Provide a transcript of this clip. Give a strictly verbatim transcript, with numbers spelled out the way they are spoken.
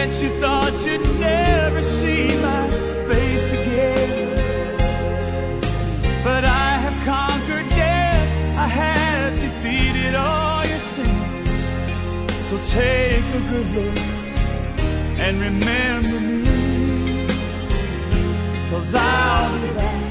that you thought you'd never see my face again. But I have conquered death, I have defeated all your sin. So take a good look and remember me, 'cause I'll be back.